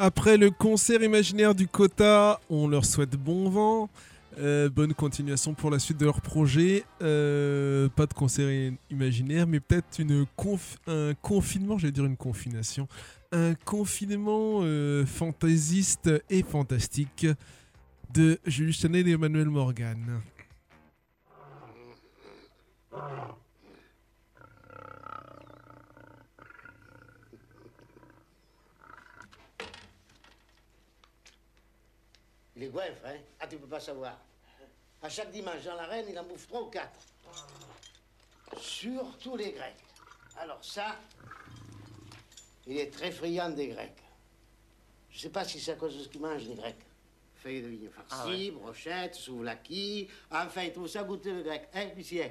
Après le concert imaginaire du Quota, on leur souhaite bon vent. Bonne continuation pour la suite de leur projet. Pas de concert imaginaire, mais peut-être un confinement, j'allais dire une confination. Un confinement fantaisiste et fantastique de Jules Chanel et Emmanuel Morgan. Il est goinfre, hein? Ah, tu peux pas savoir. À chaque dimanche dans l'arène, il en bouffe 3 ou 4. Surtout les Grecs. Alors ça, il est très friand des Grecs. Je sais pas si c'est à cause de ce qu'ils mangent, les Grecs. Feuilles de vigne farcies, brochettes, souvlaki. Enfin, ils trouvent ça goûter le grec. Hein, Lucien?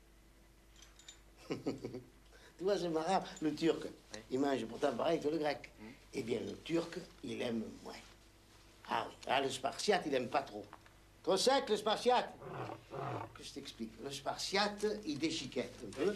Tu vois, c'est marrant. Le turc, il mange pourtant pareil que le grec. Eh bien, le turc, il aime moins. Ah oui, ah, le spartiate, il aime pas trop. Trop sec, le spartiate. Que je t'explique. Le spartiate, il déchiquette un peu.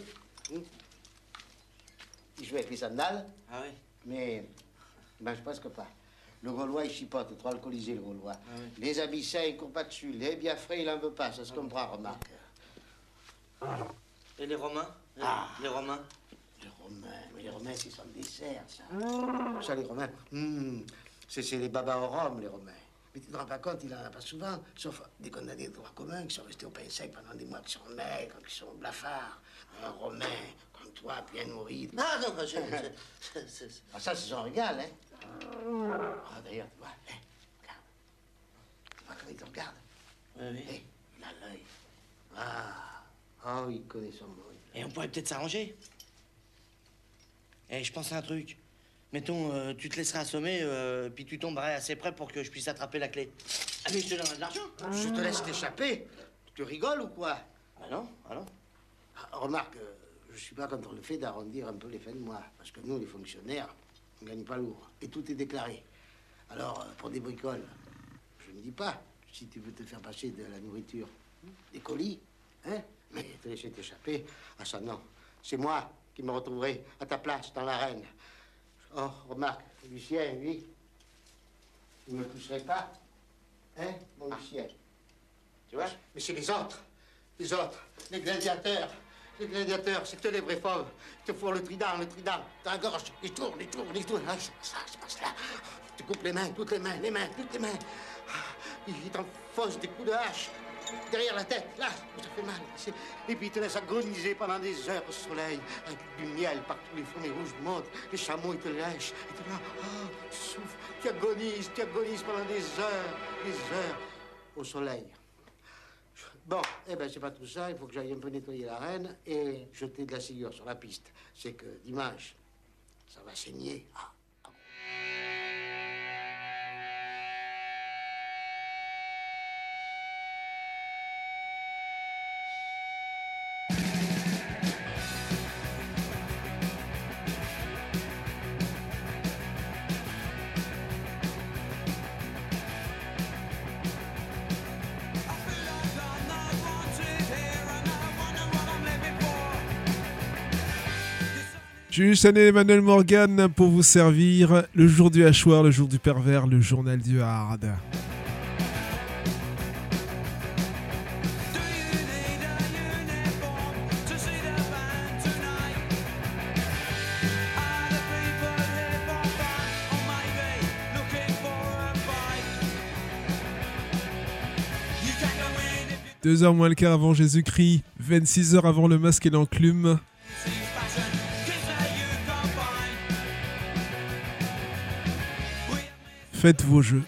Il joue avec les sandales. Ah oui. Mais il mange presque pas. Le Gaulois, il chipote, trop alcoolisé, le Gaulois. Ah oui. Les Abyssins, il court pas dessus. Les Biafrais, il en veut pas, ça se comprend, remarque. Et les Romains? Les Romains? Les Romains, mais les Romains, c'est son dessert, ça. Ça, les Romains, c'est les babas au rhum, les Romains. Mais tu te rends pas compte, il en a pas souvent, sauf des condamnés de droit commun qui sont restés au pain sec pendant des mois, qui sont maigres, qui sont blafards. Un Romain, comme toi, bien nourri. Non, Ah, ça, c'est son régal, hein. Ah, d'ailleurs, tu vois, regarde. Tu vois comment il te regarde? Oui. Il a l'œil. Il connaît son mot. Et on pourrait peut-être s'arranger. Je pense à un truc. Mettons, tu te laisserais assommer, puis tu tomberais assez près pour que je puisse attraper la clé. Ah, mais je te donnerai de l'argent. Je te laisse t'échapper. Tu rigoles ou quoi? Ah non. Remarque, je suis pas contre le fait d'arrondir un peu les fins de mois. Parce que nous, les fonctionnaires, on gagne pas lourd. Et tout est déclaré. Alors, pour des bricoles, je ne dis pas. Si tu veux te faire passer de la nourriture, des colis, hein? Mais te laisser t'échapper, ça non. C'est moi qui me retrouverai à ta place dans l'arène. Oh, remarque, Lucien, lui, il me toucherait pas. Hein, mon Lucien? Tu vois? Mais c'est les autres, les gladiateurs. Les gladiateurs, c'est eux les vrais fauves. Ils te font le trident dans la gorge. Ils tournent. Ah, c'est pas cela. Tu coupes les mains, toutes les mains. Ils t'enfoncent des coups de hache. Derrière la tête, là, ça fait mal. Et puis ils te laissent agoniser pendant des heures au soleil, avec du miel partout, les fourmis rouges montent, les chameaux, ils te lèchent. Et tu es là, tu souffres, tu agonises pendant des heures au soleil. Bon, c'est pas tout ça, il faut que j'aille un peu nettoyer l'arène et jeter de la cigueur sur la piste. C'est que dimanche, ça va saigner. Jules Chanel et Emmanuel Morgan pour vous servir le jour du hachoir, le jour du pervers, le journal du hard. Deux heures moins le quart avant Jésus-Christ, 26 heures avant le masque et l'enclume. Faites vos jeux.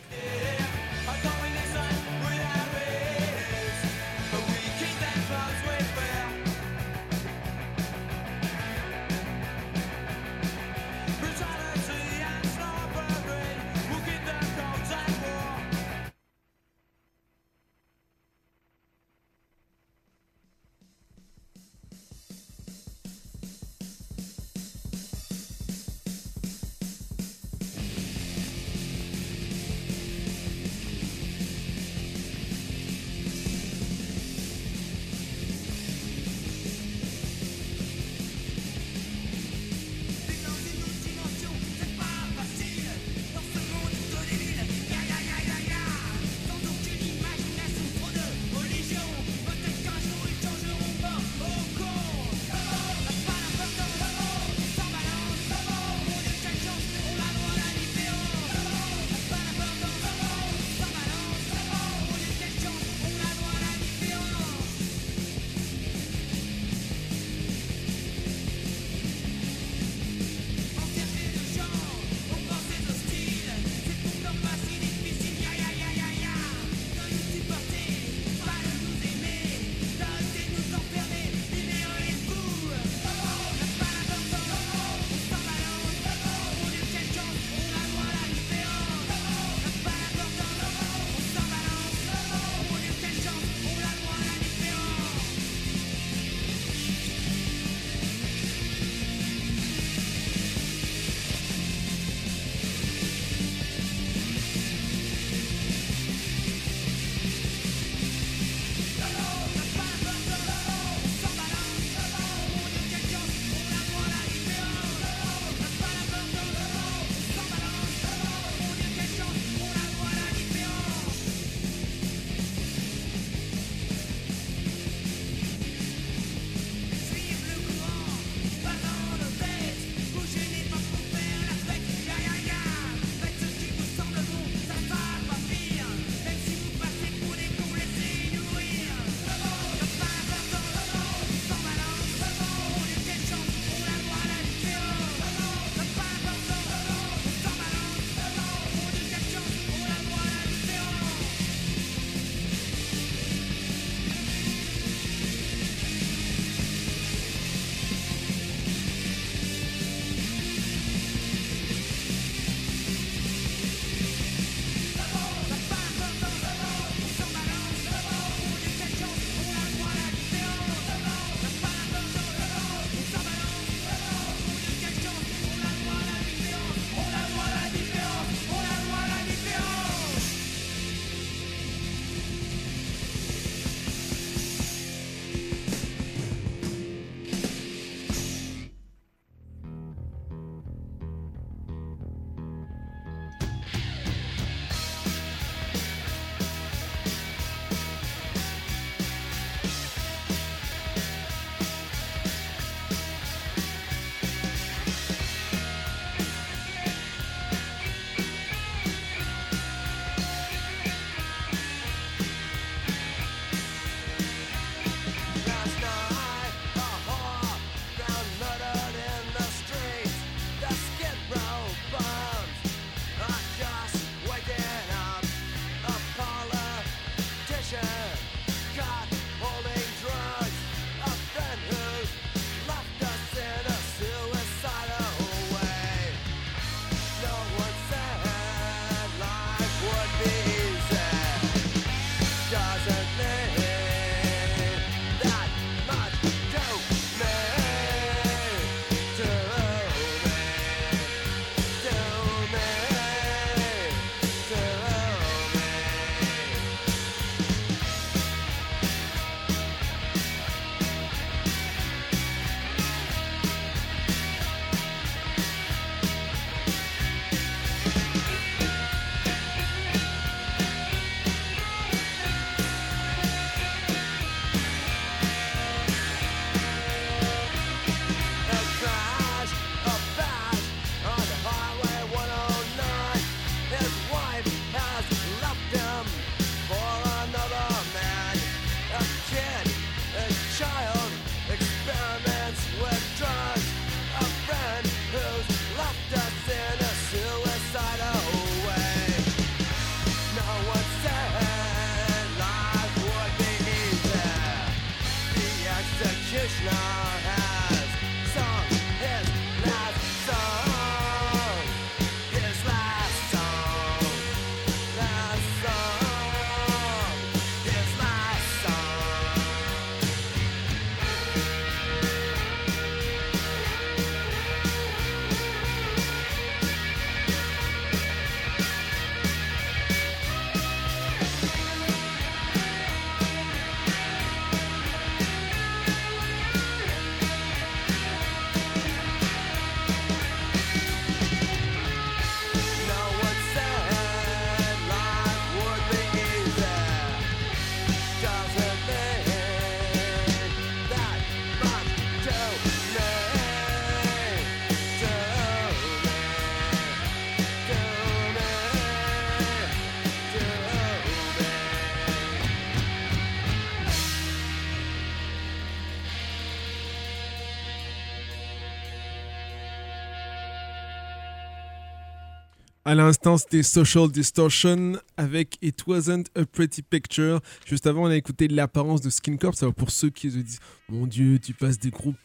À l'instant, c'était Social Distortion avec It Wasn't a Pretty Picture. Juste avant, on a écouté L'Apparence de Skin Corps. Alors pour ceux qui se disent « Mon Dieu, tu passes des groupes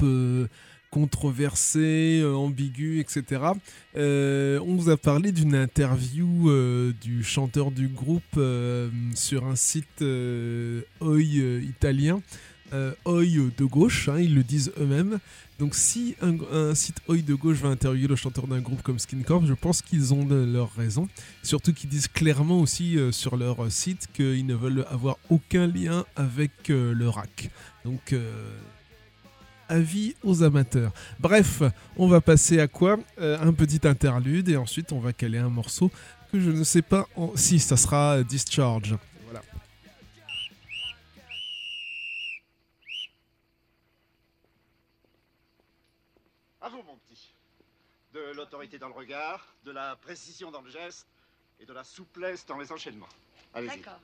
controversés, ambigus, etc. » On vous a parlé d'une interview du chanteur du groupe sur un site Oi italien. Oi de gauche, hein, ils le disent eux-mêmes. Donc si un site Oi de gauche va interviewer le chanteur d'un groupe comme Skin Corps, je pense qu'ils ont leur raison. Surtout qu'ils disent clairement aussi sur leur site qu'ils ne veulent avoir aucun lien avec le rack. Donc avis aux amateurs. Bref, on va passer à quoi ? Un petit interlude et ensuite on va caler un morceau que je ne sais pas... Si, ça sera Discharge. Voilà. À vous, mon petit. De l'autorité dans le regard, de la précision dans le geste et de la souplesse dans les enchaînements. Allez-y. D'accord.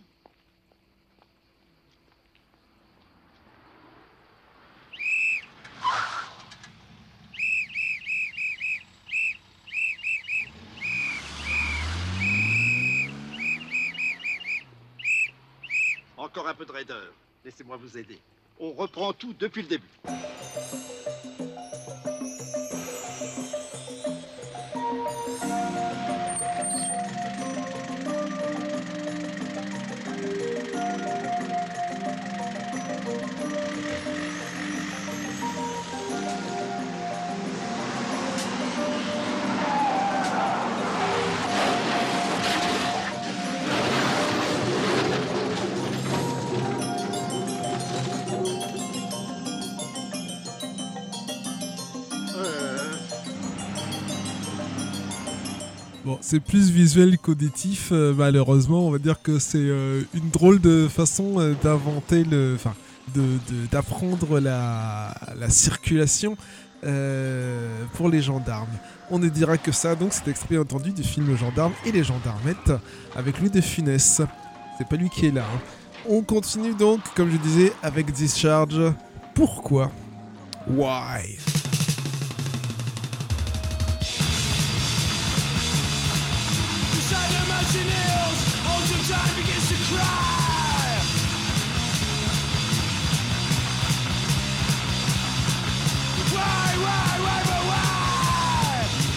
Encore un peu de raideur. Laissez-moi vous aider. On reprend tout depuis le début. Bon, c'est plus visuel qu'auditif, malheureusement. On va dire que c'est une drôle de façon d'inventer d'apprendre la circulation pour les gendarmes. On ne dira que ça, donc c'est extrait entendu du film Gendarme et les gendarmettes avec Louis de Funès. C'est pas lui qui est là. Hein. On continue donc, comme je disais, avec Discharge. Pourquoi ? Why ? she kneels, holds him tight, begins to cry. Why, but why?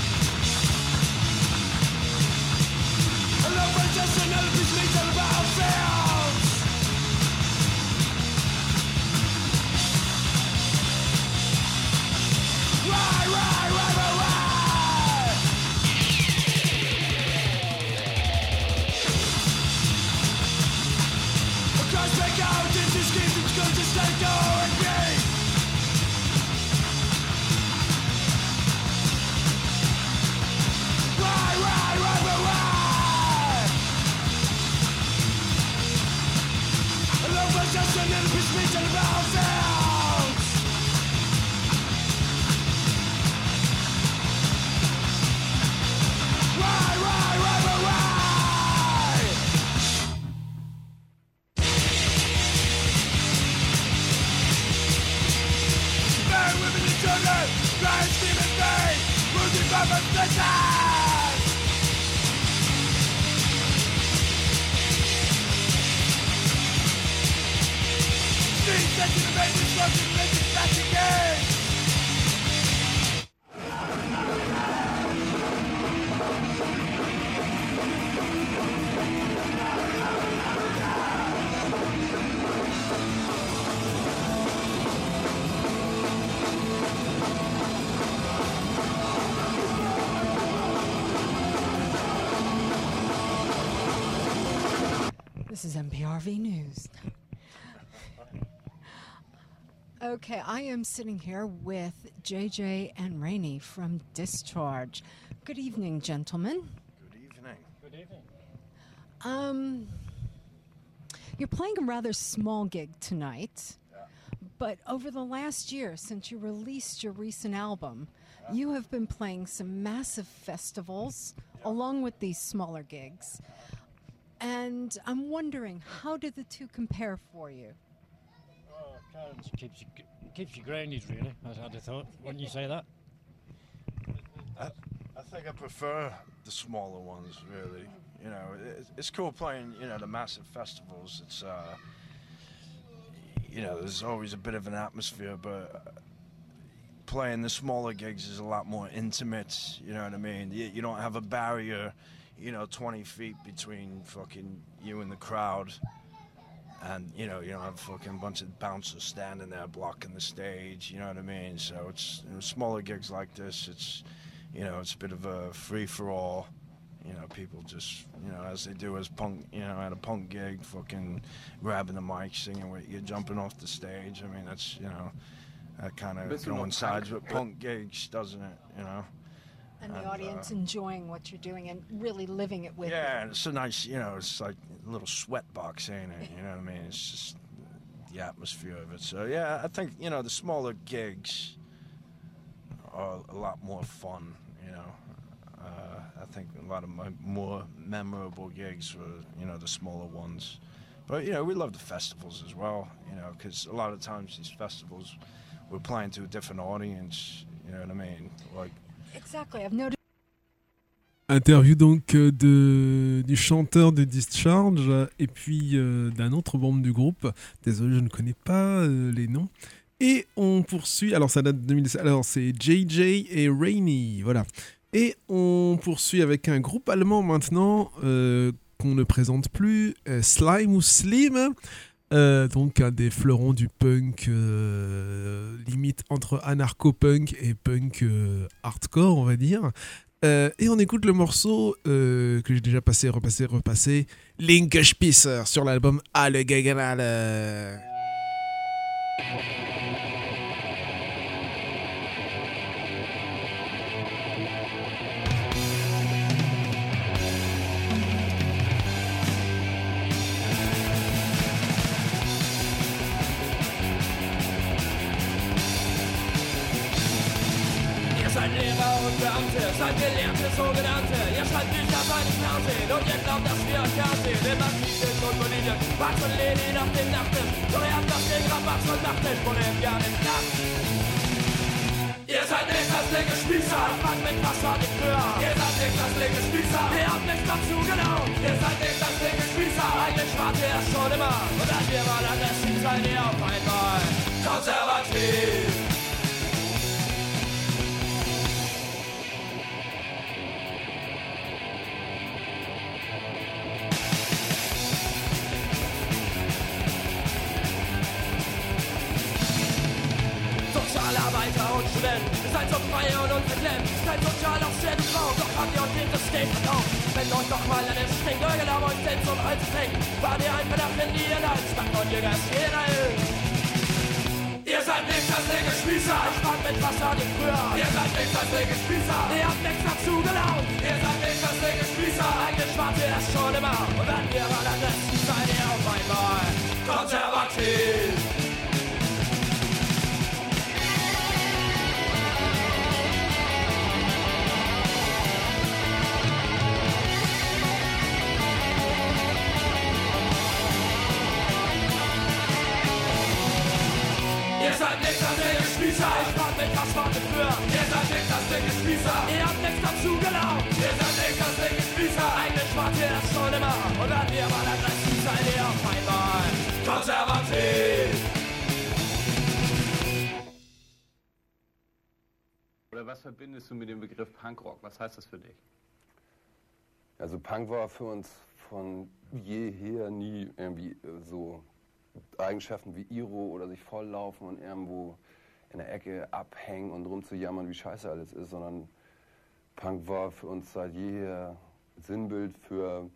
A love for just another piece makes all about ourselves. Why, but why? Across back out into schemes, it's good, just let it go and be. Why, but why? A love was just another piece makes all about ourselves. Why, but why? Men, women and children, crying, screaming, pain, losing conversations. Streets that you make destruction, making such a game. This is MPRV News. Okay, I am sitting here with JJ and Rainey from Discharge. Good evening, gentlemen. Good evening. Good evening. You're playing a rather small gig tonight, but over the last year, since you released your recent album, you have been playing some massive festivals along with these smaller gigs. And I'm wondering, how do the two compare for you? Oh, Clarence keeps you grounded, really, I'd have thought. Wouldn't you say that? I think I prefer the smaller ones, really. You know, it's cool playing, you know, the massive festivals. It's, you know, there's always a bit of an atmosphere, but playing the smaller gigs is a lot more intimate, you know what I mean? You don't have a barrier, you know, 20 feet between fucking you and the crowd. And, you know, you don't have a fucking bunch of bouncers standing there blocking the stage, you know what I mean? So it's, you know, smaller gigs like this, it's, you know, it's a bit of a free-for-all. You know, people just, you know, as they do as punk, you know, at a punk gig, fucking grabbing the mic, singing with you, jumping off the stage. I mean, that's, you know, that kind of coincides with punk gigs, doesn't it, you know? And the audience enjoying what you're doing and really living it with you. Yeah, it's a nice, you know, it's like a little sweat box, ain't it? You know what I mean? It's just the atmosphere of it. So, yeah, I think, you know, the smaller gigs are a lot more fun, you know. I think a lot of my more memorable gigs were, you know, the smaller ones. But, you know, we love the festivals as well, you know, because a lot of times these festivals, we're playing to a different audience, you know what I mean? Like, Exactly, I've noticed. Interview donc du chanteur de Discharge et puis d'un autre membre du groupe. Désolé, je ne connais pas les noms. Et on poursuit, alors ça date de 2017, alors c'est JJ et Rainey, voilà. Et on poursuit avec un groupe allemand maintenant qu'on ne présente plus, Slime ou Slim. Donc un des fleurons du punk limite entre anarcho-punk et punk hardcore, on va dire. Et on écoute le morceau que j'ai déjà passé, repassé, Linkespiesser sur l'album Alle gegen alle. Seid Lehrer und Beamte, seid gelernte Sogenannte. Ihr schreibt Bücher bei den Fernsehen und ihr glaubt, dass wir euch ansehen. Immer kritisch und politisch, Max und Lenin auf dem Nachttisch. Doch ihr habt das gegen Rabatz und macht nicht, wo der gar nicht klappt. Ihr seid nicht das linke Spießer, Mann mit Wasser nicht höher. Ihr seid nicht das linke Spießer, ihr habt nichts dazu genau. Ihr und Studenten. Ihr seid so frei und unverklemmt, seid sozial auf sehr getraut, doch habt ihr euch nicht das Steak verkauft. Wenn euch doch mal eine stinkt, euer Glaube euch selbst um Hals fängt, wart ihr ein verdammten Niederland, statt von Jüngers Generell. Ihr seid nicht das linke Spießer, spart mit Wasser wie früher. Ihr seid nicht das linke Spießer, ihr habt nichts dazu gelaunt. Ihr seid nicht das linke Spießer, eigentlich wart ihr das schon immer. Und wenn wir mal an das seid ihr auf einmal konservativ. Ihr seid nicht das linke Spießer, ich wart mit was war früher. Ihr seid nicht das linke Spießer, ihr habt nichts dazu gelaunt. Ihr seid nicht das linke Spießer, eigentlich wart ihr das schon immer. Und wenn wir mal aggressiv seid ihr auf einmal konservativ. Oder was verbindest du mit dem Begriff Punkrock? Was heißt das für dich? Also Punk war für uns von jeher nie irgendwie so Eigenschaften wie Iro oder sich volllaufen und irgendwo in der Ecke abhängen und rumzujammern, wie scheiße alles ist, sondern Punk war für uns seit jeher Sinnbild für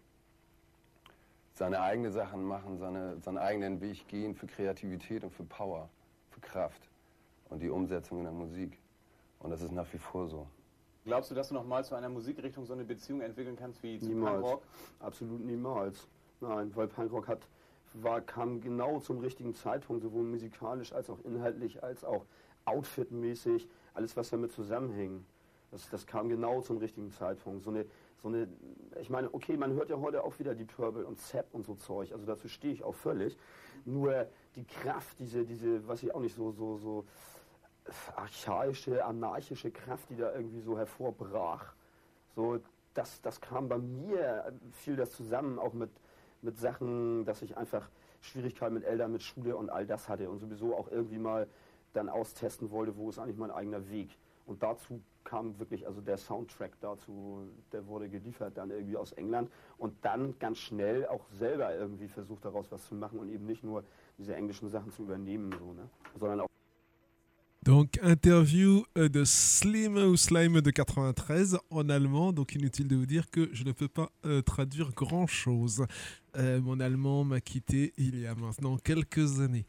seine eigenen Sachen machen, seinen eigenen Weg gehen, für Kreativität und für Power, für Kraft und die Umsetzung in der Musik. Und das ist nach wie vor so. Glaubst du, dass du noch mal zu einer Musikrichtung so eine Beziehung entwickeln kannst wie zu Niemals. Punkrock? Absolut niemals. Nein, weil Punkrock kam genau zum richtigen Zeitpunkt, sowohl musikalisch als auch inhaltlich, als auch outfitmäßig, alles was damit zusammenhing. Das kam genau zum richtigen Zeitpunkt. So eine, ich meine, okay, man hört ja heute auch wieder die Purple und Zapp und so Zeug, also dazu stehe ich auch völlig. Nur die Kraft, diese, was ich auch nicht so archaische, anarchische Kraft, die da irgendwie so hervorbrach, so, das kam bei mir, fiel das zusammen, auch mit Sachen, dass ich einfach Schwierigkeiten mit Eltern, mit Schule und all das hatte und sowieso auch irgendwie mal dann austesten wollte, wo ist eigentlich mein eigener Weg. Und dazu kam wirklich, also der Soundtrack dazu, der wurde geliefert dann irgendwie aus England und dann ganz schnell auch selber irgendwie versucht daraus was zu machen und eben nicht nur diese englischen Sachen zu übernehmen, so, ne? Sondern auch. Donc, interview de Slim ou Slime de 93 en allemand. Donc, inutile de vous dire que je ne peux pas traduire grand-chose. Mon allemand m'a quitté il y a maintenant quelques années.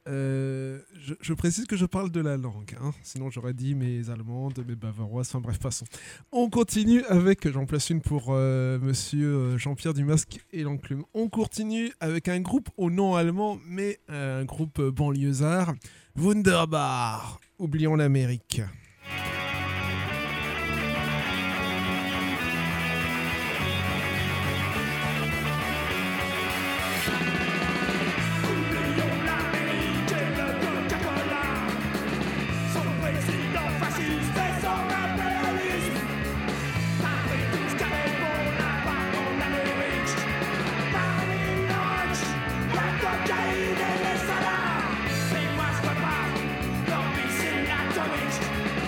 Je précise que je parle de la langue, hein. Sinon j'aurais dit mes allemandes, mes bavaroises, enfin bref, passons. On continue avec, j'en place une pour monsieur Jean-Pierre Dumasque et l'Enclume. On continue avec un groupe au nom allemand, mais un groupe banlieusard, Wunderbar. Oublions l'Amérique. C'est moi je peux pas, l'ambition atomique.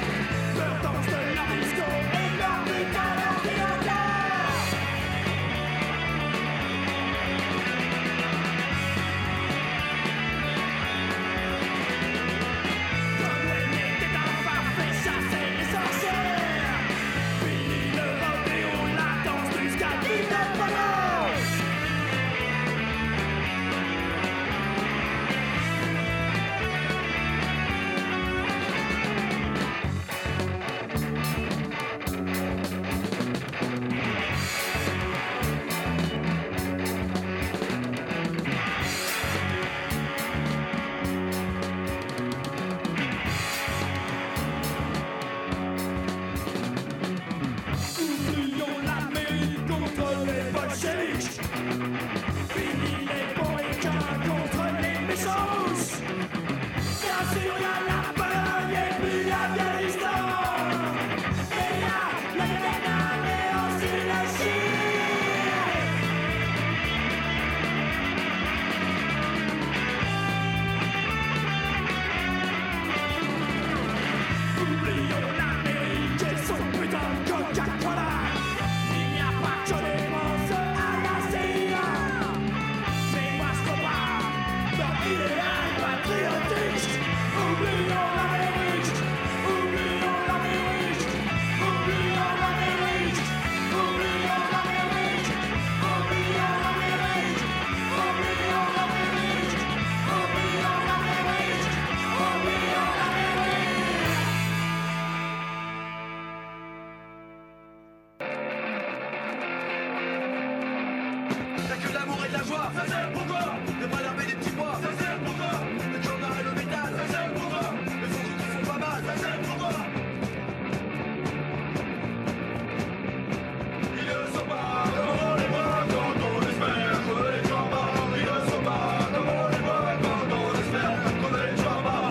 T'as que de l'amour et de la joie. Ça sert pour toi. De Malherbe et des petits bois. Ça sert pour toi. Le journal et le métal. Ça sert pour toi. Les fondus qui font pas mal. Ça sert pour toi. Ils ne sont pas comme les voit quand on espère qu'on les croit pas. Ils ne sont pas comme on les voit quand on espère qu'on les croit pas.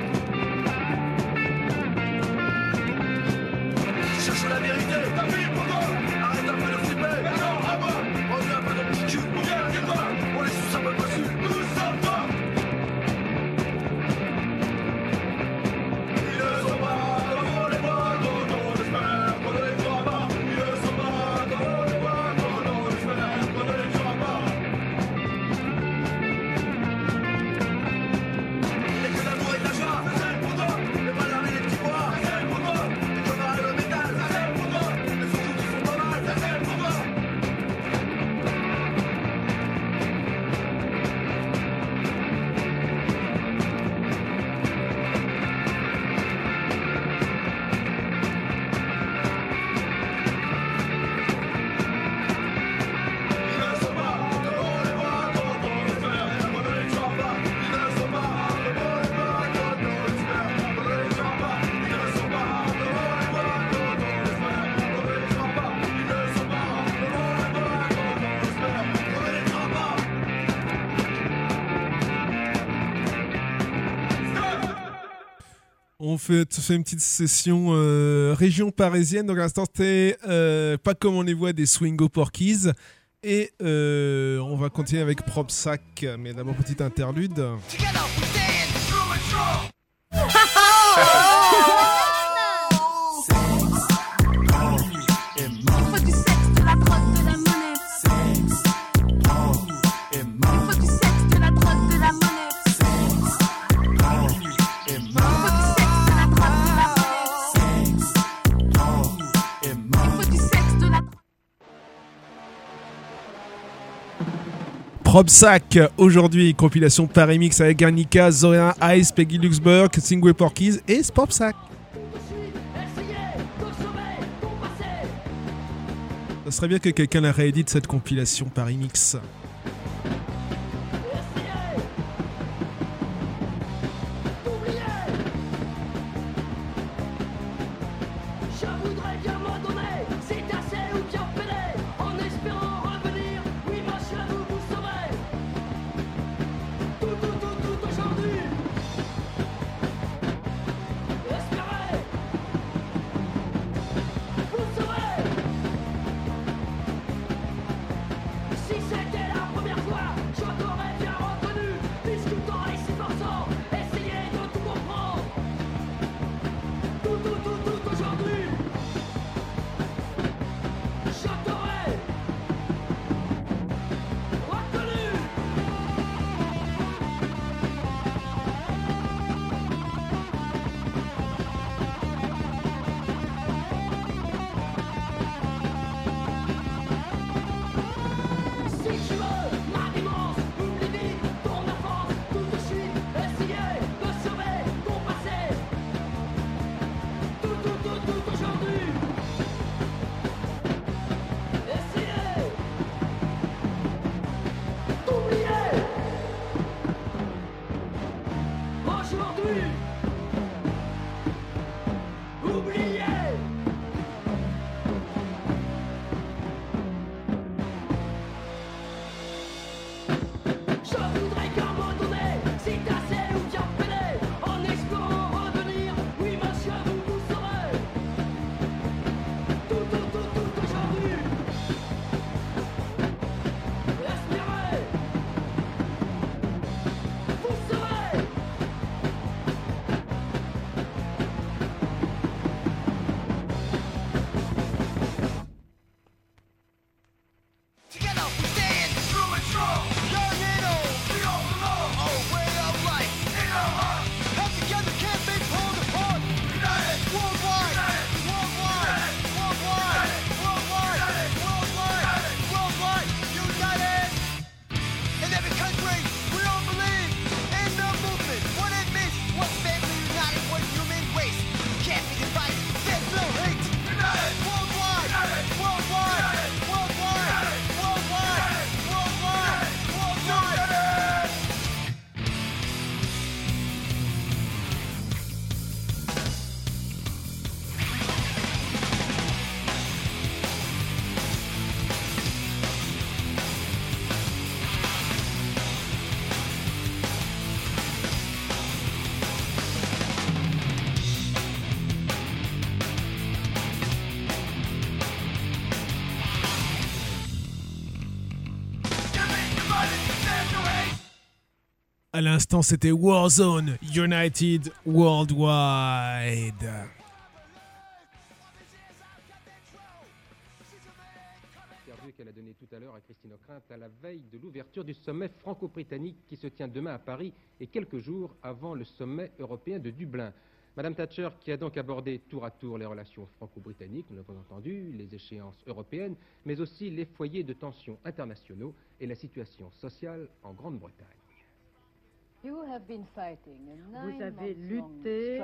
Tu cherches la vérité, ta vie pour toi. Arrête un peu de flipper, mais non, à moi. Prends-lui un peu de petit cul, ou bien dis-moi. On les sous un peu dessus, nous sommes toi. Ils ne sont pas comme on les voit quand on espère qu'on ne les croit pas. Ils ne sont pas comme on les voit quand on espère qu'on ne les croit pas. Il n'est que l'amour et de la joie, ça c'est pour toi. Les malheurs et les petits bois, ça c'est pour toi. Les commères et le métal, ça c'est pour toi. Les photos qui font pas mal, ça c'est pour toi. On fait une petite session région parisienne. Donc à l'instant, c'était Pas comme on les voit des Swingo Porkies. Et on va continuer avec Propsac. Mais d'abord, petite interlude. Propsac, aujourd'hui, compilation par remix avec Garnica, Zoria, Ice, Peggy Luxburg, Swingo Porkies et Propsac. Ça serait bien que quelqu'un la réédite cette compilation par remix. Si c'était la À l'instant, c'était Warzone, United Worldwide. Qu'elle a donné tout à l'heure à Christine Ockrent à la veille de l'ouverture du sommet franco-britannique qui se tient demain à Paris et quelques jours avant le sommet européen de Dublin. Madame Thatcher qui a donc abordé tour à tour les relations franco-britanniques, nous l'avons entendu, les échéances européennes, mais aussi les foyers de tensions internationaux et la situation sociale en Grande-Bretagne. Vous avez lutté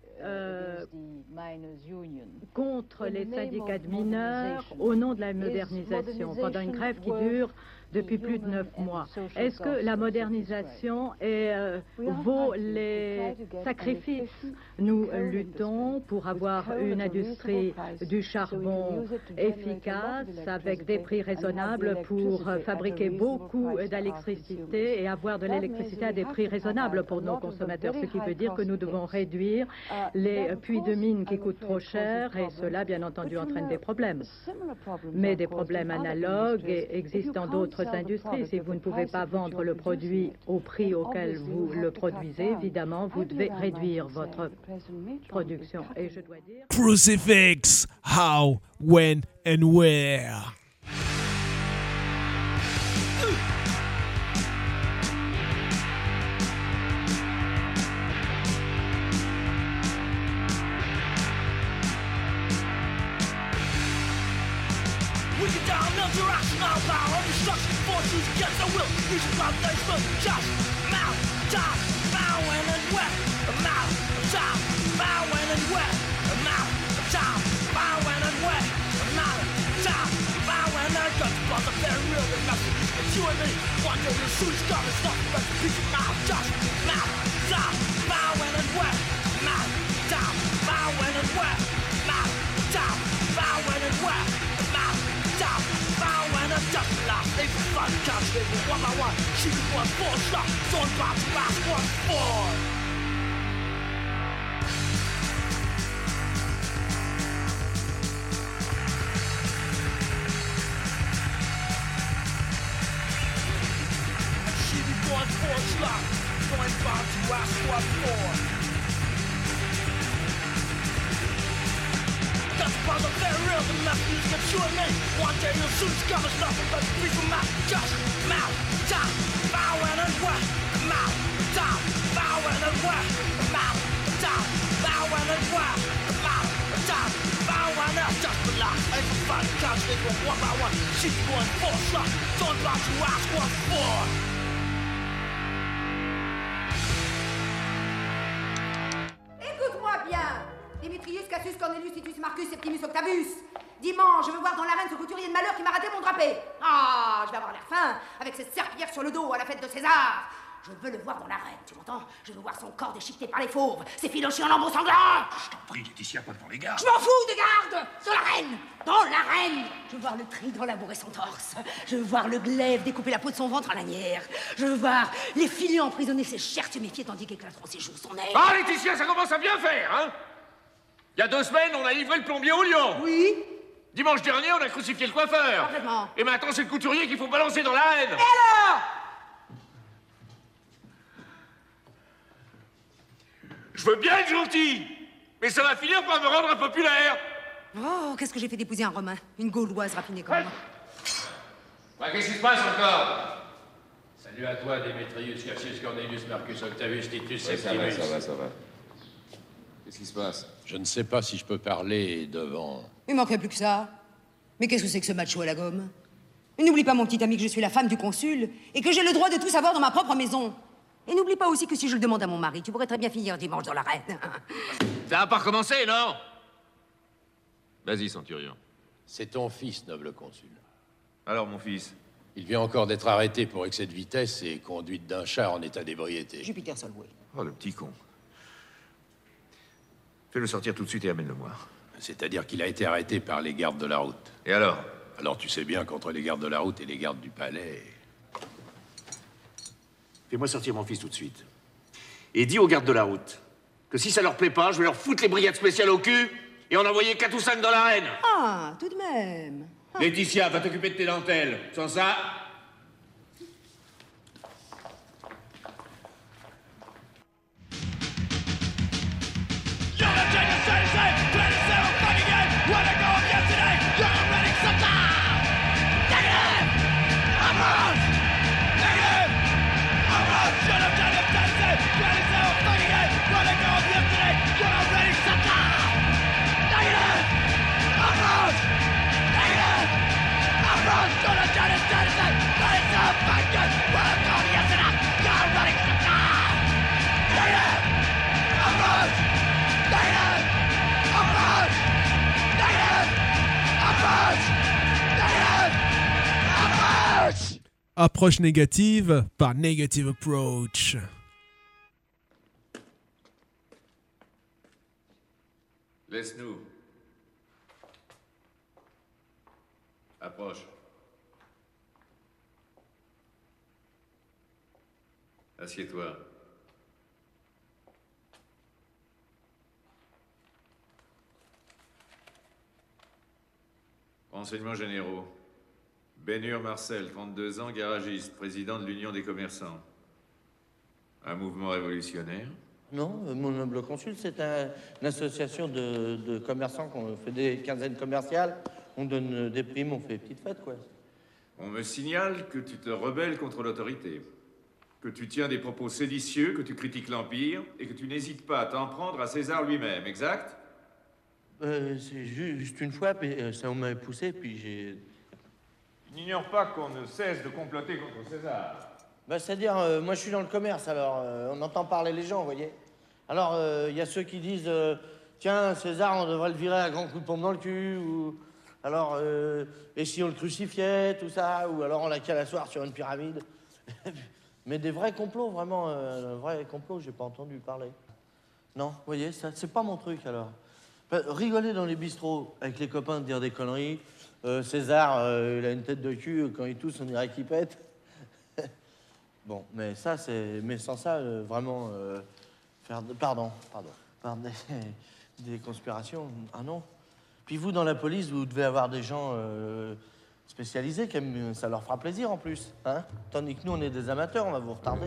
contre les syndicats de mineurs au nom de la modernisation, pendant une grève qui dure depuis plus de 9 mois. Est-ce que la modernisation vaut les sacrifices? Nous luttons pour avoir une industrie du charbon efficace, avec des prix raisonnables, pour fabriquer beaucoup d'électricité et avoir de l'électricité à des prix raisonnables pour nos consommateurs, ce qui veut dire que nous devons réduire les puits de mine qui coûtent trop cher, et cela, bien entendu, entraîne des problèmes. Mais des problèmes analogues existent dans d'autres industries. Si vous ne pouvez pas vendre le produit au prix auquel vous le produisez, évidemment, vous devez réduire votre production. Et je dois dire... Crucifix, how, when and where. Against the will, you should love those for just mouth, time, bowing and wet, mouth, time, bowing and wet, mouth, time, bowing and wet, mouth, time, bowing and guts, but the very real, there's nothing but you and me. One day your shoes gone, it's nothing but a piece of mouth, just mouth, time, bowing and wet, mouth, time, bowing and wet, mouth, time, bowing and wet, mouth, time, bowing and just last. They fun country one by one. Shoot one, four shot. Don't box, last one, four. Shoot one, four shot. Don't box, last one, four. That's part of their real, the messages that you and me. One day your suits come as nothing but a piece of mouth, just mouth, time, bowing and wet, mouth, time, bowing and wet, mouth, time, bowing and wet, mouth, time, bowing and just the last. Ain't for fun, couch they go one by one. Shoot one, four shot, don't box, you ask one, four. Écoute-moi bien, Démétrius, Cassius, Cornelius, Titus, Marcus, Septimus, Octavius. Dimanche, je veux voir dans l'arène ce couturier de malheur qui m'a raté mon drapé. Ah, je vais avoir l'air fin, avec cette serpillière sur le dos à la fête de César. Je veux le voir dans l'arène, tu m'entends? Je veux voir son corps déchiqueté par les fauves, ses filochés en lambeaux sanglants. Je t'en prie, Laetitia, pas devant les gardes. Je m'en fous des gardes. Dans l'arène. Dans l'arène. Je veux voir le trident labourer son torse. Je veux voir le glaive découper la peau de son ventre en lanière. Je veux voir les filets emprisonner ses chairs tuméfiées tandis qu'éclateront ses joues son nez. Ah, Laetitia, ça commence à bien faire, hein? Il y a 2 semaines, on a livré le plombier au lion. Oui. Dimanche dernier, on a crucifié le coiffeur. Parfaitement. Et maintenant, c'est le couturier qu'il faut balancer dans l'arène. Et alors? Je veux bien être gentil, mais ça va finir par me rendre impopulaire. Oh, qu'est-ce que j'ai fait d'épouser un Romain? Une Gauloise raffinée comme moi. Ouais, qu'est-ce qui se passe encore? Salut à toi, Démétrius, Cassius, Cornelius, Marcus, Octavius, Titus, Ouais, Septimus. ça va. Qu'est-ce qui se passe? Je ne sais pas si je peux parler devant... Il manquerait plus que ça. Mais qu'est-ce que c'est que ce macho à la gomme? Et n'oublie pas, mon petit ami, que je suis la femme du consul et que j'ai le droit de tout savoir dans ma propre maison. Et n'oublie pas aussi que si je le demande à mon mari, tu pourrais très bien finir dimanche dans l'arène. Ça va pas recommencer, non? Vas-y, Centurion. C'est ton fils, noble consul. Alors, mon fils? Il vient encore d'être arrêté pour excès de vitesse et conduite d'un char en état d'ébriété. Jupiter Solway. Oh, le petit con. Fais-le sortir tout de suite et amène-le-moi. C'est-à-dire qu'il a été arrêté par les gardes de la route. Et alors? Alors tu sais bien qu'entre les gardes de la route et les gardes du palais... Fais-moi sortir mon fils tout de suite. Et dis aux gardes de la route que si ça leur plaît pas, je vais leur foutre les brigades spéciales au cul et en envoyer 4 ou 5 dans l'arène. Ah, tout de même. Laetitia, va t'occuper de tes dentelles. Sans ça... Approche négative par Negative Approach. Laisse-nous. Approche. Assieds-toi. Renseignements généraux. Bénur Marcel, 32 ans, garagiste, président de l'Union des commerçants. Un mouvement révolutionnaire? Non, mon noble consul, c'est une association de commerçants qu'on fait des quinzaines commerciales. On donne des primes, on fait des petites fêtes, quoi. On me signale que tu te rebelles contre l'autorité, que tu tiens des propos séditieux, que tu critiques l'Empire, et que tu n'hésites pas à t'en prendre à César lui-même, exact? C'est juste une fois, puis ça m'a poussé, puis j'ai... Tu n'ignores pas qu'on ne cesse de comploter contre César. Bah, c'est-à-dire, moi je suis dans le commerce, alors on entend parler les gens, vous voyez. Alors, il y a ceux qui disent, tiens, César, on devrait le virer à grands coups de pompe dans le cul, ou... Alors, et si on le crucifiait, tout ça, ou alors on l'a calé à soir sur une pyramide. Mais des vrais complots, vraiment, vrais complots, j'ai pas entendu parler. Non, vous voyez, ça, c'est pas mon truc, alors. Rigoler dans les bistrots avec les copains, de dire des conneries. César, il a une tête de cul, quand il tousse, on dirait qu'il pète. Bon, mais ça, c'est... Mais sans ça, vraiment... faire... Pardon. Des conspirations, ah non. Puis vous, dans la police, vous devez avoir des gens spécialisés, ça leur fera plaisir en plus, hein. Tandis que nous, on est des amateurs, on va vous retarder.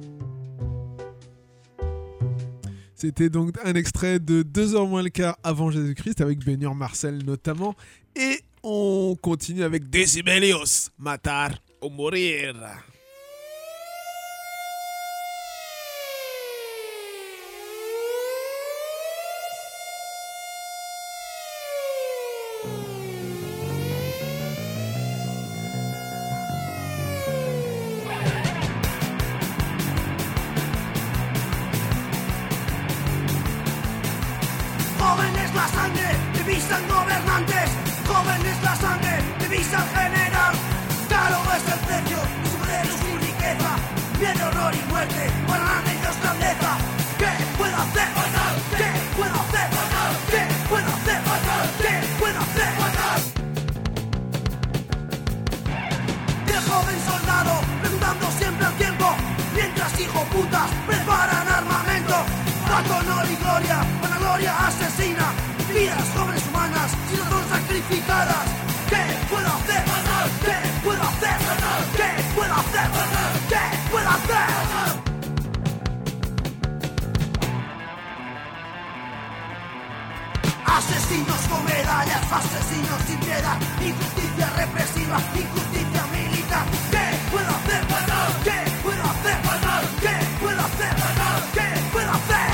C'était donc un extrait de 2h moins le quart avant Jésus-Christ, avec Bénur Marcel notamment. Et on continue avec Decibelios, Matar o Morir. Asesinos con medallas, asesinos sin piedad, injusticia represiva, injusticia militar. ¿Qué puedo hacer? ¿Qué puedo hacer? ¿Qué puedo hacer? ¿Qué puedo hacer?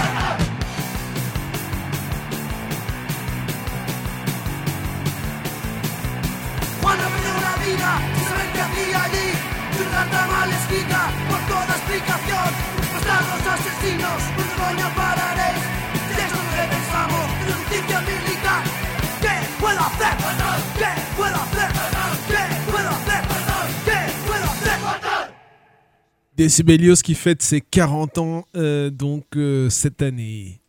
Cuando perdió la vida, sin saber qué hacía allí, su garganta mal escrita, por toda explicación. Bastardos asesinos, ¿dónde coño pararéis? De esto que pensamos, de justicia militar. ¿Qué puedo hacer? ¿Qué puedo hacer? ¿Qué puedo hacer? ¿Qué puedo hacer? Decibelios qui fête ses 40 ans donc cette année.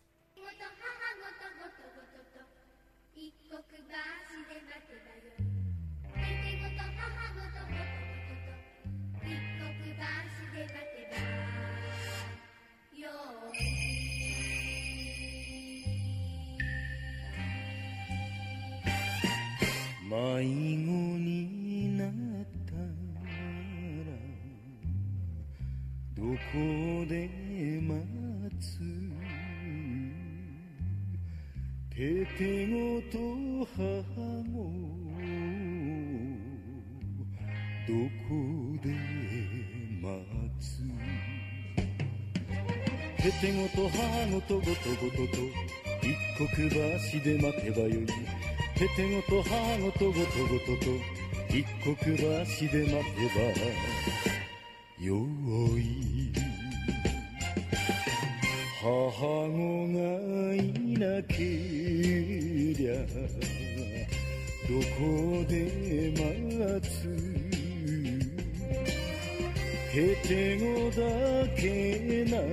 へてごだけなら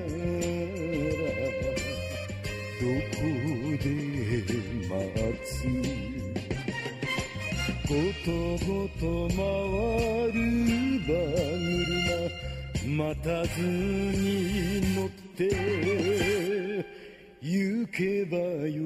どこで待つごとごと回る馬車待たずに乗って行けばよい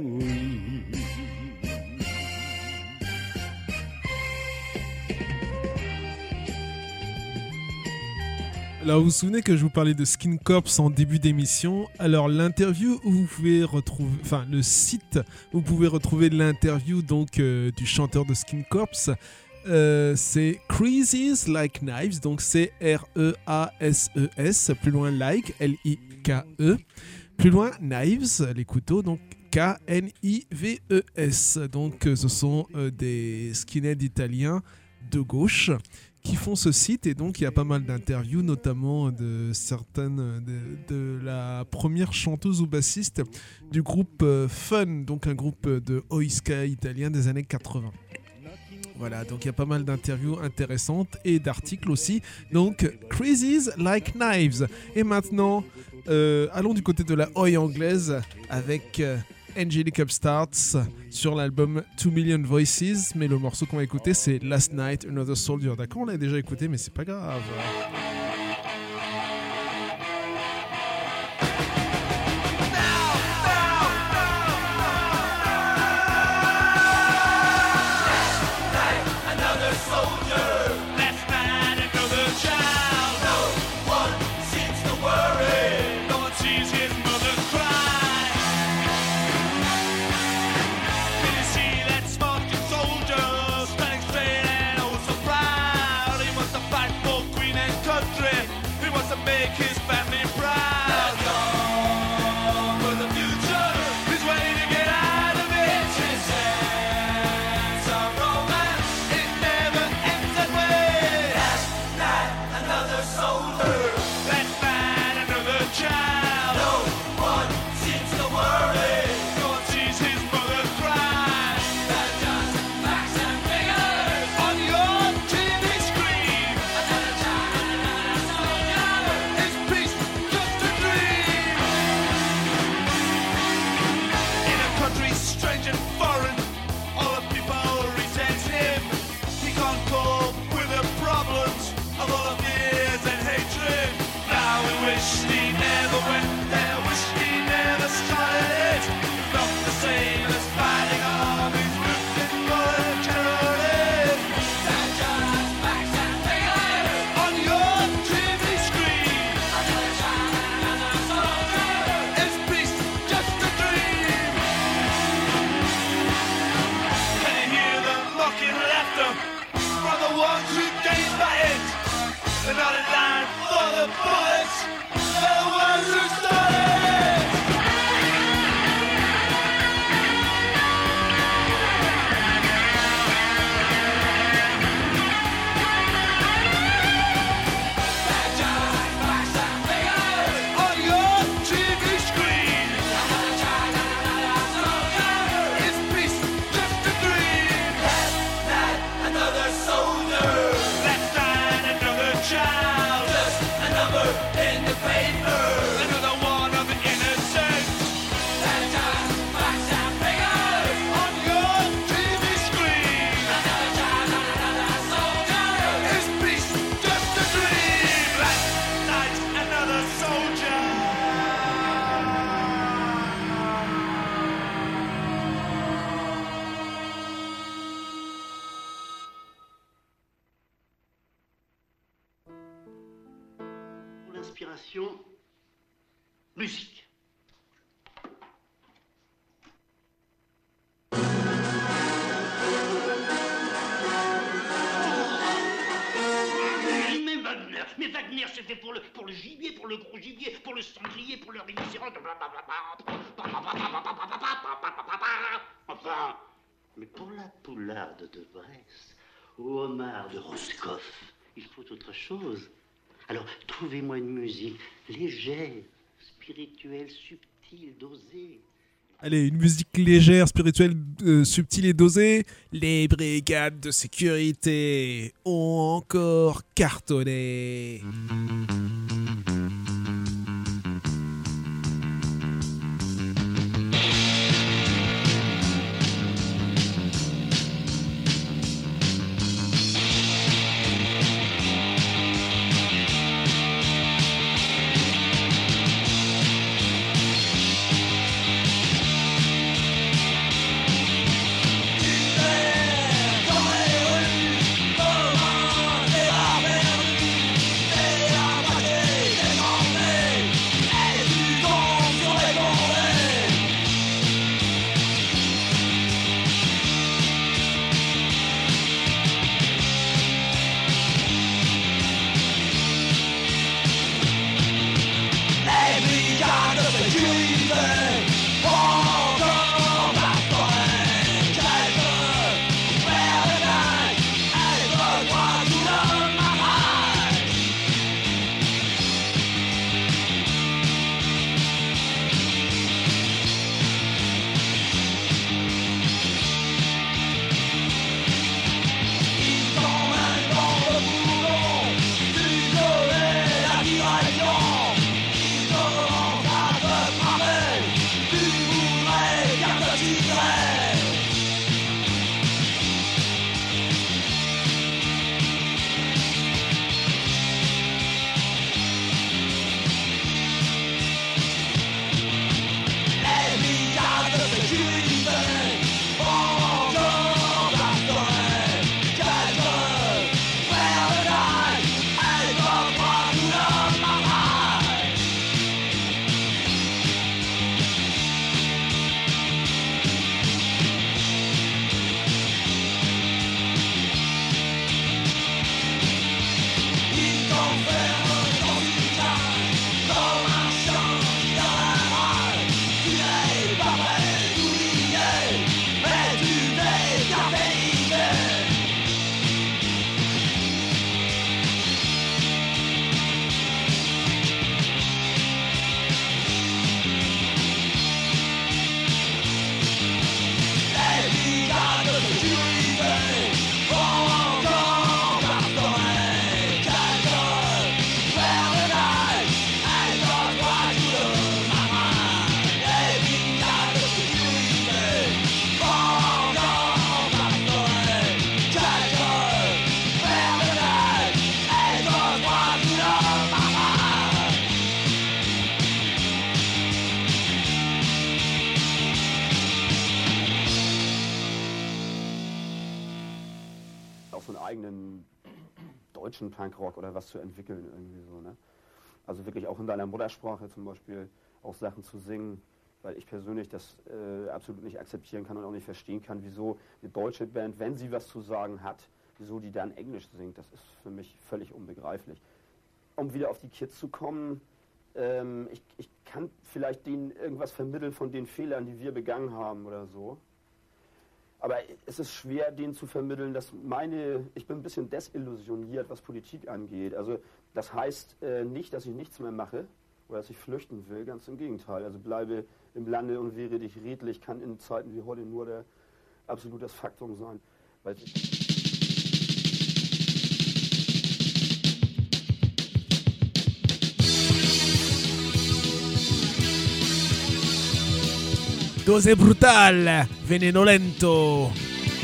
Alors vous vous souvenez que je vous parlais de Skin Corps en début d'émission. Alors l'interview où vous pouvez retrouver, enfin le site où vous pouvez retrouver l'interview donc du chanteur de Skin Corps, c'est Creases Like Knives, donc c'est R-E-A-S-E-S, plus loin like, L-I-K-E, plus loin Knives, les couteaux, donc K-N-I-V-E-S. Donc ce sont des skinheads italiens de gauche qui font ce site, et donc il y a pas mal d'interviews, notamment de certaines de la première chanteuse ou bassiste du groupe Fun, donc un groupe de oi ska italien des années 80. Voilà, donc il y a pas mal d'interviews intéressantes et d'articles aussi. Donc Crazies Like Knives. Et maintenant, allons du côté de la oi anglaise avec Angelic Upstarts sur l'album 2 Million Voices, mais le morceau qu'on va écouter c'est Last Night Another Soldier. D'accord, on l'a déjà écouté mais c'est pas grave. Musique. Mais Wagner, c'était pour le gibier, pour le gros gibier, pour le sanglier, pour le rhinocéros. Enfin, mais pour la poularde de Brest, au homard de Roscoff, il faut autre chose. Alors, trouvez-moi une musique légère, spirituelle, subtile, dosée. Allez, une musique légère, spirituelle, subtile et dosée. Les brigades de sécurité ont encore cartonné. Punkrock oder was zu entwickeln irgendwie so, ne? Also wirklich auch in deiner Muttersprache zum Beispiel auch Sachen zu singen, weil ich persönlich das absolut nicht akzeptieren kann und auch nicht verstehen kann, wieso eine deutsche Band, wenn sie was zu sagen hat, wieso die dann Englisch singt. Das ist für mich völlig unbegreiflich. Um wieder auf die Kids zu kommen, ich kann vielleicht denen irgendwas vermitteln von den Fehlern, die wir begangen haben oder so. Aber es ist schwer, denen zu vermitteln, dass ich bin ein bisschen desillusioniert, was Politik angeht. Also das heißt nicht, dass ich nichts mehr mache oder dass ich flüchten will, ganz im Gegenteil. Also bleibe im Lande und wehre dich redlich, kann in Zeiten wie heute nur der absolutes Faktum sein. Weil Dose brutal, veneno lento.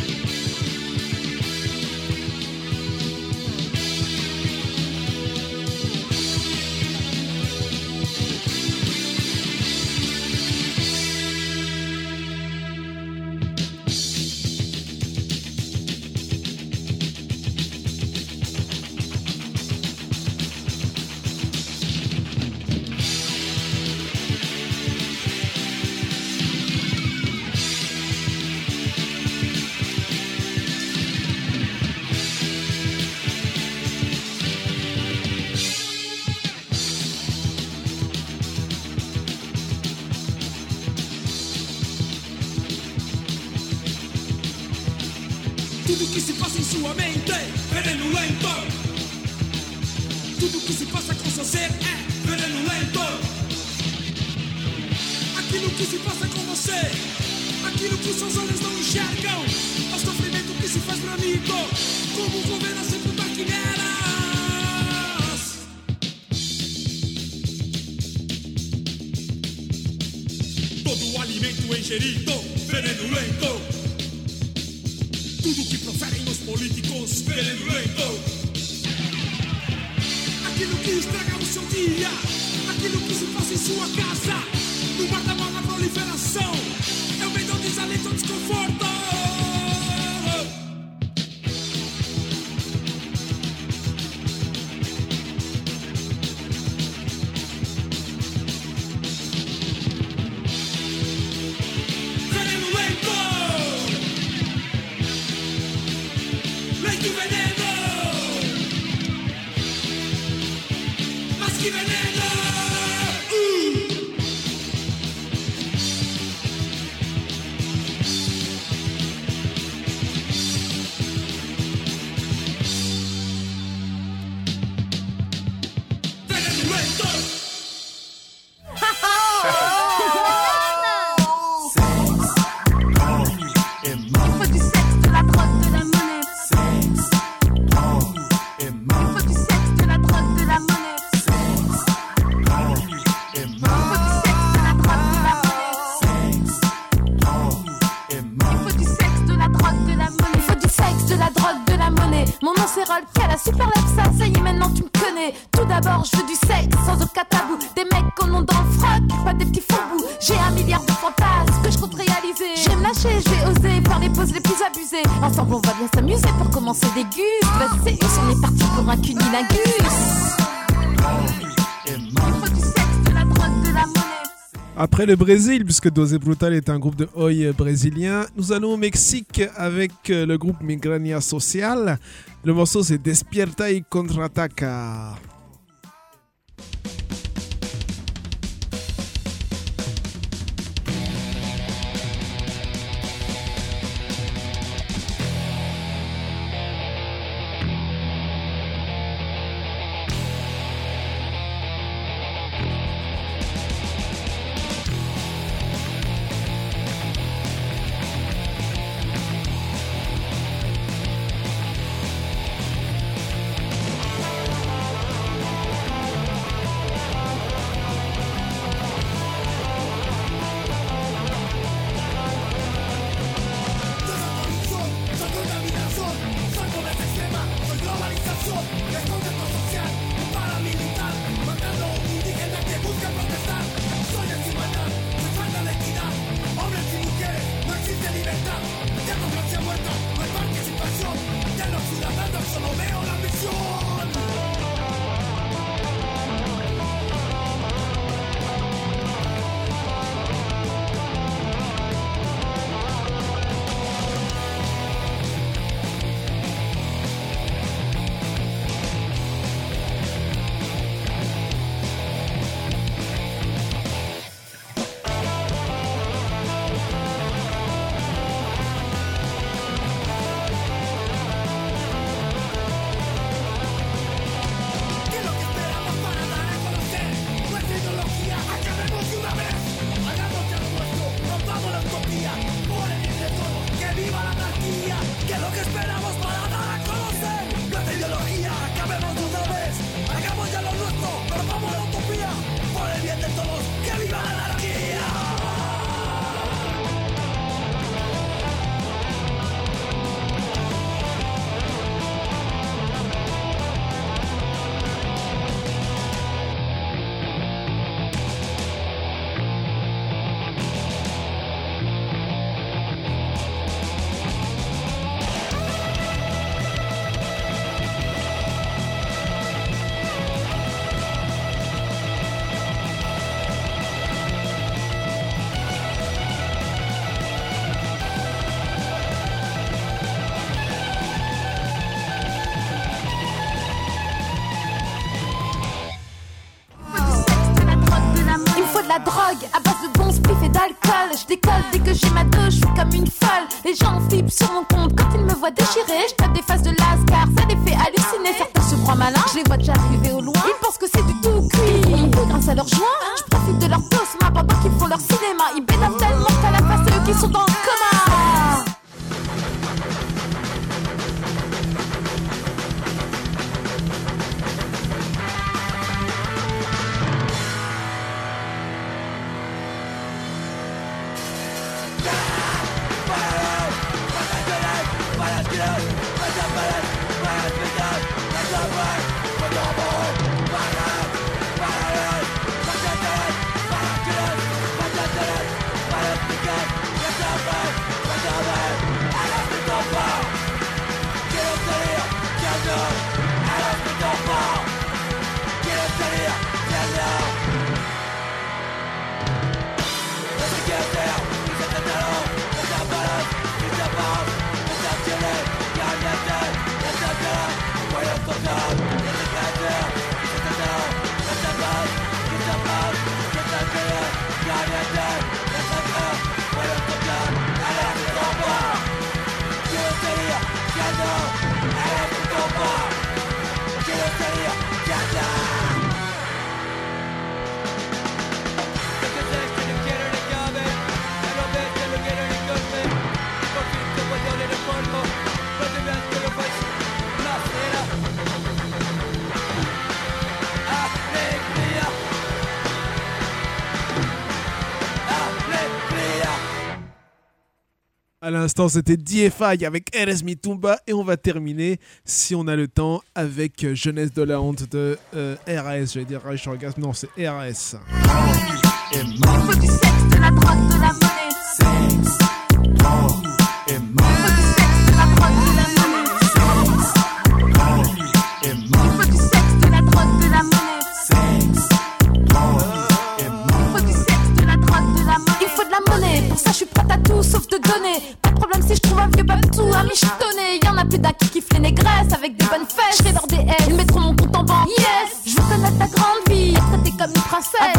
Tudo que se passa em sua mente, veneno lento. Tudo que se passa com seu ser é veneno lento. Aquilo que se passa com você você. Aquilo que os seus olhos não enxergam, é o sofrimento que se faz bramido, como governa sempre maquineras. Todo o alimento ingerido, veneno lento. Tudo que proferem os políticos, veneno lento. Aquilo que estraga o seu dia, aquilo que se passa em sua casa, no bar da mal na proliferação, é o medo, o desalento, o desconforto. Veneno lento, leite e veneno, mas que veneno. Quelle a super lève ça, ça y est maintenant tu me connais. Tout d'abord je veux du sexe sans aucun tabou. Des mecs qu'on ont dans le froc, pas des petits faux bouts. J'ai 1 milliard de fantasmes que je compte réaliser. Je vais me lâcher, je vais oser faire les poses les plus abusées. Ensemble on va bien s'amuser pour commencer des gus. Vas-y, on est parti pour un cunilingus. Il faut du sexe, de la drogue, de la monnaie. Après le Brésil, puisque Dose Brutal est un groupe de oi brésilien, nous allons au Mexique avec le groupe Migraña Social. Le morceau c'est Despierta y Contraataca. la drogue à base de bons spliff et d'alcool. Je décolle dès que j'ai ma douche, je suis comme une folle. Les gens flippent sur mon compte quand ils me voient déchirer. Je tape des faces de lascar, ça les fait halluciner. Certains se croient malins, je les vois déjà arriver au loin. Ils pensent que c'est du tout cuit. Grâce à leurs joints, je profite de leur tosma pendant qu'ils font leur cinéma. Ils bédavent tellement qu'à la À l'instant, c'était DFI avec RS Mitumba et on va terminer, si on a le temps, avec Jeunesse de la honte de RAS. J'allais dire Rage Orgasme, non, c'est RAS. Il faut du sexe, de la drogue, de la monnaie. Sexe, drogue et mort. Il faut du sexe, de la drogue, de la monnaie. Sexe, drogue et mort. Il faut du sexe, de la drogue, de la monnaie. Sexe, drogue et mort. Il faut du sexe, de la drogue, de la monnaie. Il faut de la monnaie, pour ça je suis prête à tout sauf de donner. Pas de problème si je trouve un vieux babtou à michetonner. Y'en a plus d'un qui kiffe les négresses avec des bonnes fesses. Je serai leur DS, ils mettront mon compte en banque. Yes, je veux connaître ta grande vie, traiter comme une princesse.